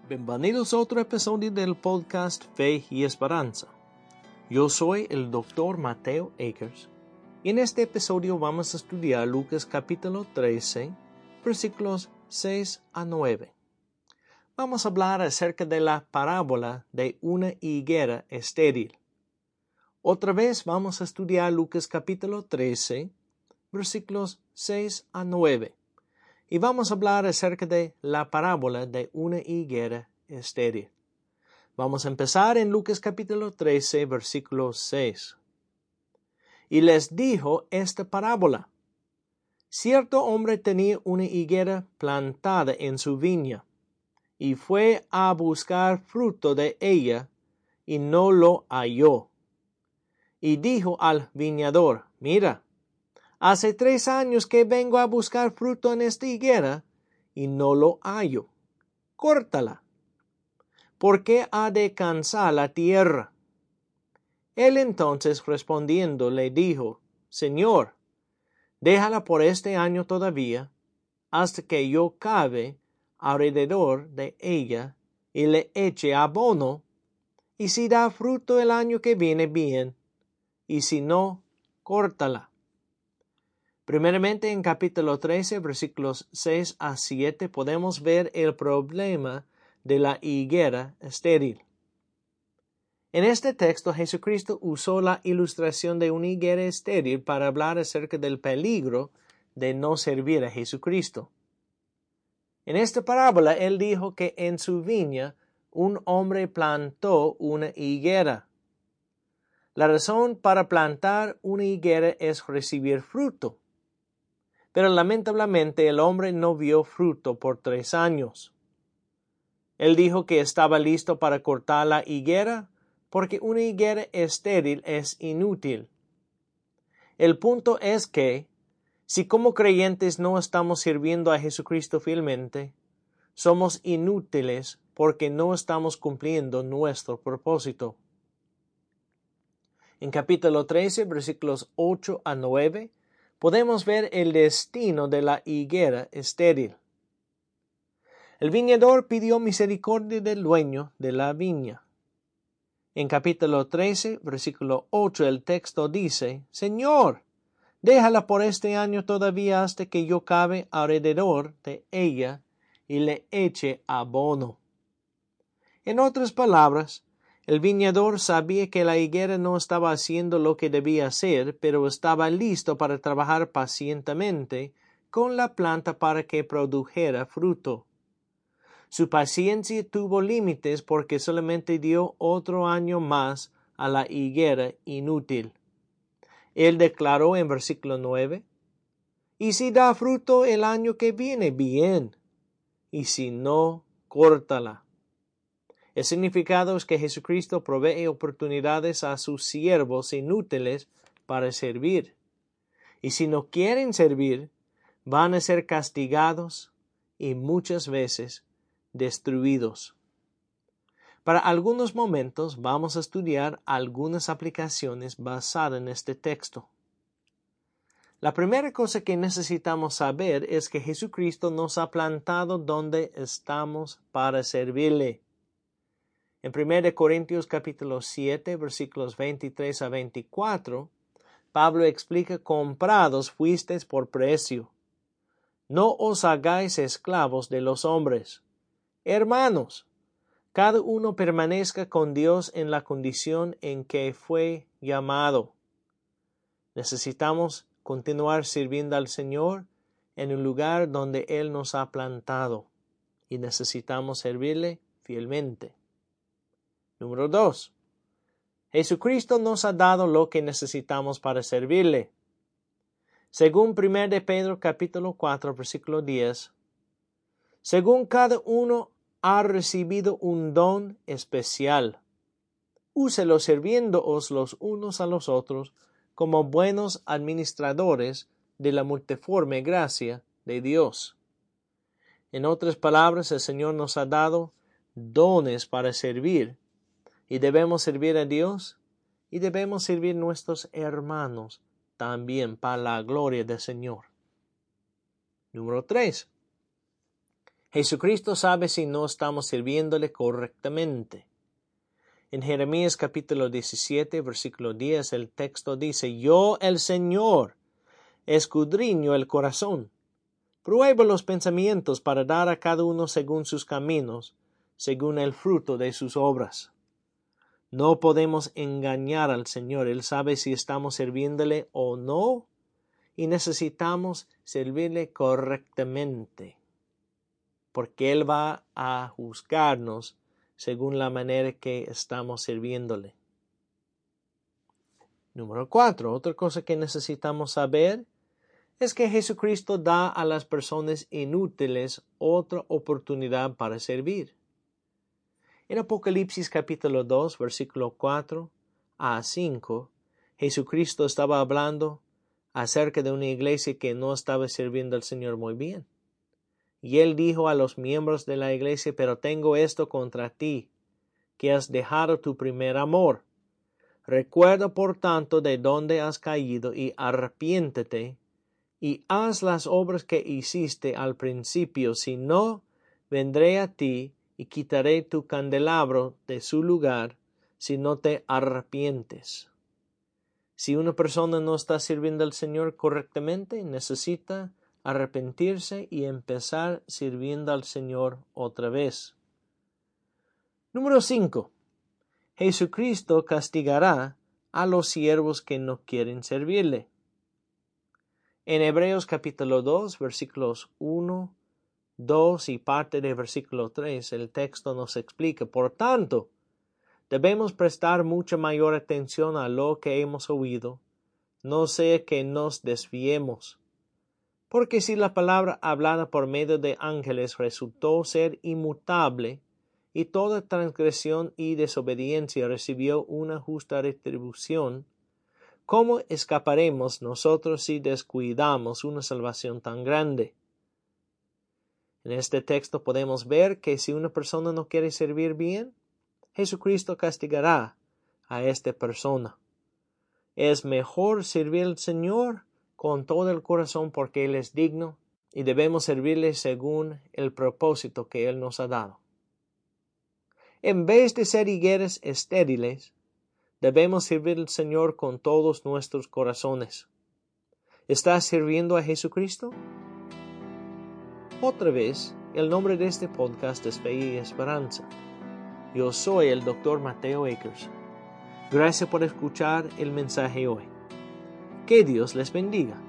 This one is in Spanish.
Bienvenidos a otro episodio del podcast Fe y Esperanza. Yo soy el Dr. Mateo Akers y en este episodio vamos a estudiar Lucas capítulo 13, versículos 6 a 9. Vamos a hablar acerca de la parábola de una higuera estéril. Otra vez vamos a estudiar Lucas capítulo 13, versículos 6 a 9. Y vamos a hablar acerca de la parábola de una higuera estéril. Vamos a empezar en Lucas capítulo 13, versículo 6. Y les dijo esta parábola. Cierto hombre tenía una higuera plantada en su viña, y fue a buscar fruto de ella, y no lo halló. Y dijo al viñador, mira, hace 3 años que vengo a buscar fruto en esta higuera y no lo hallo. Córtala. ¿Por qué ha de cansar la tierra? Él entonces respondiendo le dijo, Señor, déjala por este año todavía, hasta que yo cave alrededor de ella y le eche abono, y si da fruto el año que viene bien, y si no, córtala. Primeramente en capítulo 13, versículos 6 a 7, podemos ver el problema de la higuera estéril. En este texto, Jesucristo usó la ilustración de una higuera estéril para hablar acerca del peligro de no servir a Jesucristo. En esta parábola, Él dijo que en su viña un hombre plantó una higuera. La razón para plantar una higuera es recibir fruto. Pero lamentablemente el hombre no vio fruto por 3 años. Él dijo que estaba listo para cortar la higuera porque una higuera estéril es inútil. El punto es que, si como creyentes no estamos sirviendo a Jesucristo fielmente, somos inútiles porque no estamos cumpliendo nuestro propósito. En capítulo 13, versículos 8 a 9, podemos ver el destino de la higuera estéril. El viñador pidió misericordia del dueño de la viña. En capítulo 13, versículo 8, el texto dice, Señor, déjala por este año todavía hasta que yo cave alrededor de ella y le eche abono. En otras palabras, el viñador sabía que la higuera no estaba haciendo lo que debía hacer, pero estaba listo para trabajar pacientemente con la planta para que produjera fruto. Su paciencia tuvo límites porque solamente dio otro año más a la higuera inútil. Él declaró en versículo 9, y si da fruto el año que viene, bien, y si no, córtala. El significado es que Jesucristo provee oportunidades a sus siervos inútiles para servir. Y si no quieren servir, van a ser castigados y muchas veces destruidos. Para algunos momentos vamos a estudiar algunas aplicaciones basadas en este texto. La primera cosa que necesitamos saber es que Jesucristo nos ha plantado donde estamos para servirle. En 1 Corintios capítulo 7, versículos 23 a 24, Pablo explica, comprados fuisteis por precio. No os hagáis esclavos de los hombres. Hermanos, cada uno permanezca con Dios en la condición en que fue llamado. Necesitamos continuar sirviendo al Señor en el lugar donde Él nos ha plantado y necesitamos servirle fielmente. Número 2. Jesucristo nos ha dado lo que necesitamos para servirle. Según 1 de Pedro capítulo 4 versículo 10, según cada uno ha recibido un don especial, úselo sirviéndoos los unos a los otros como buenos administradores de la multiforme gracia de Dios. En otras palabras, el Señor nos ha dado dones para servir, y debemos servir a Dios y debemos servir a nuestros hermanos también para la gloria del Señor. Número 3. Jesucristo sabe si no estamos sirviéndole correctamente. En Jeremías capítulo 17, versículo 10, el texto dice, Yo, el Señor, escudriño el corazón, pruebo los pensamientos para dar a cada uno según sus caminos, según el fruto de sus obras. No podemos engañar al Señor. Él sabe si estamos sirviéndole o no, y necesitamos servirle correctamente, porque Él va a juzgarnos según la manera que estamos sirviéndole. Número 4. Otra cosa que necesitamos saber es que Jesucristo da a las personas inútiles otra oportunidad para servir. En Apocalipsis capítulo 2, versículo 4 a 5, Jesucristo estaba hablando acerca de una iglesia que no estaba sirviendo al Señor muy bien. Y Él dijo a los miembros de la iglesia, pero tengo esto contra ti, que has dejado tu primer amor. Recuerda por tanto de dónde has caído y arrepiéntete, y haz las obras que hiciste al principio, si no, vendré a ti y quitaré tu candelabro de su lugar, si no te arrepientes. Si una persona no está sirviendo al Señor correctamente, necesita arrepentirse y empezar sirviendo al Señor otra vez. Número 5. Jesucristo castigará a los siervos que no quieren servirle. En Hebreos capítulo 2, versículos 1, 2 y parte de versículo 3, el texto nos explica, por tanto, debemos prestar mucha mayor atención a lo que hemos oído, no sea que nos desviemos. Porque si la palabra hablada por medio de ángeles resultó ser inmutable, y toda transgresión y desobediencia recibió una justa retribución, ¿cómo escaparemos nosotros si descuidamos una salvación tan grande? En este texto podemos ver que si una persona no quiere servir bien, Jesucristo castigará a esta persona. Es mejor servir al Señor con todo el corazón porque Él es digno y debemos servirle según el propósito que Él nos ha dado. En vez de ser higueras estériles, debemos servir al Señor con todos nuestros corazones. ¿Estás sirviendo a Jesucristo? Otra vez, el nombre de este podcast es Fe y Esperanza. Yo soy el Dr. Mateo Akers. Gracias por escuchar el mensaje hoy. Que Dios les bendiga.